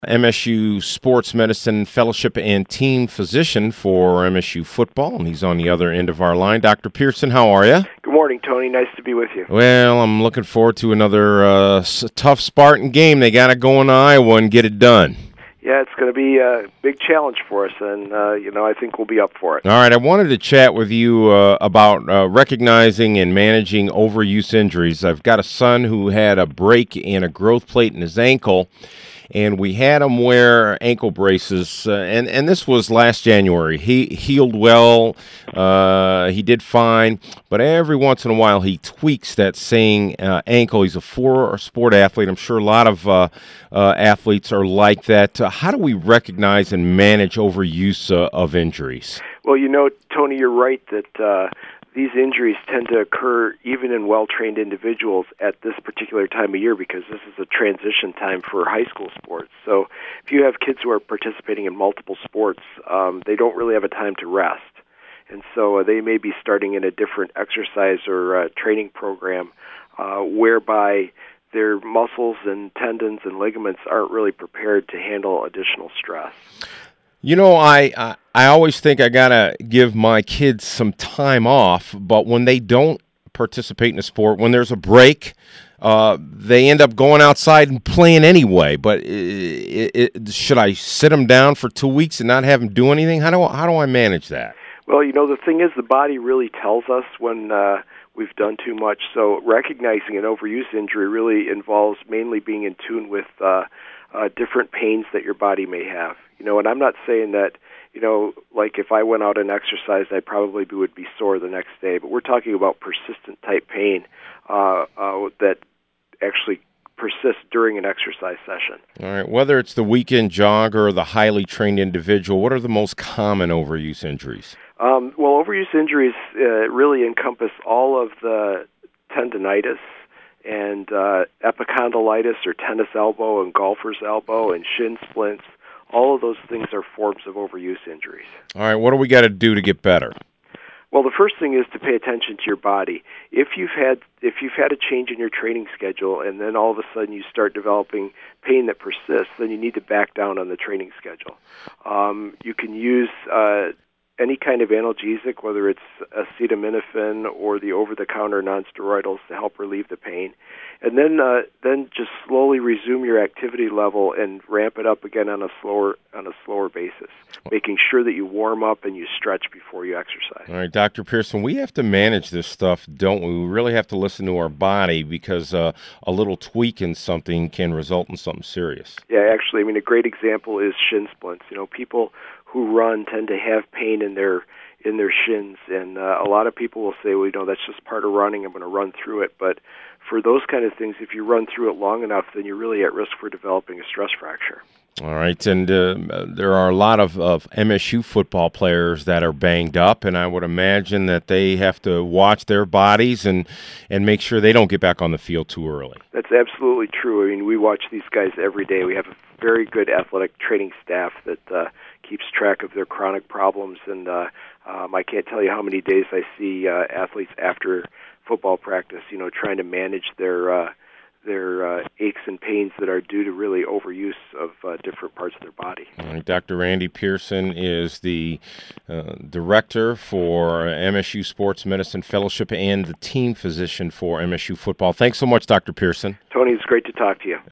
MSU Sports Medicine Fellowship and Team Physician for MSU Football, and he's on the other end of our line. Dr. Pearson, how are you? Good morning, Tony. Nice to be with you. Well, I'm looking forward to another tough Spartan game. They got to go in Iowa and get it done. Yeah, it's going to be a big challenge for us, and, I think we'll be up for it. All right, I wanted to chat with you about recognizing and managing overuse injuries. I've got a son who had a break and a growth plate in his ankle, and we had him wear ankle braces, and this was last January. He healed well, he did fine, but every once in a while he tweaks that same ankle. He's a four-sport athlete. I'm sure a lot of athletes are like that. How do we recognize and manage overuse of injuries? Well, Tony, you're right that these injuries tend to occur even in well-trained individuals at this particular time of year because this is a transition time for high school sports. So if you have kids who are participating in multiple sports, they don't really have a time to rest. And so they may be starting in a different exercise or training program whereby their muscles and tendons and ligaments aren't really prepared to handle additional stress. I always think I got to give my kids some time off, but when they don't participate in a sport, when there's a break, they end up going outside and playing anyway. But should I sit them down for 2 weeks and not have them do anything? How do I manage that? Well, the thing is the body really tells us when we've done too much. So recognizing an overuse injury really involves mainly being in tune with different pains that your body may have. And I'm not saying that, like if I went out and exercised, I probably would be sore the next day. But we're talking about persistent type pain that actually persists during an exercise session. All right. Whether it's the weekend jogger or the highly trained individual, what are the most common overuse injuries? Well, overuse injuries really encompass all of the tendinitis and epicondylitis or tennis elbow and golfer's elbow and shin splints. All of those things are forms of overuse injuries. All right, what do we got to do to get better? Well, the first thing is to pay attention to your body. If you've had a change in your training schedule and then all of a sudden you start developing pain that persists, then you need to back down on the training schedule. You can use any kind of analgesic, whether it's acetaminophen or the over-the-counter nonsteroidals to help relieve the pain, and then just slowly resume your activity level and ramp it up again on a slower basis, making sure that you warm up and you stretch before you exercise. All right, Dr. Pearson, we have to manage this stuff, don't we? We really have to listen to our body because a little tweak in something can result in something serious. Yeah, actually, a great example is shin splints. People who run tend to have pain in their shins, and a lot of people will say, well, that's just part of running, I'm going to run through it. But for those kind of things, if you run through it long enough, then you're really at risk for developing a stress fracture. All right, and there are a lot of MSU football players that are banged up, and I would imagine that they have to watch their bodies and make sure they don't get back on the field too early. That's absolutely true. We watch these guys every day. We have a very good athletic training staff that keeps track of their chronic problems, and I can't tell you how many days I see athletes after football practice, trying to manage their aches and pains that are due to really overuse of different parts of their body. All right, Dr. Randy Pearson is the director for MSU Sports Medicine Fellowship and the team physician for MSU Football. Thanks so much, Dr. Pearson. Tony, it's great to talk to you.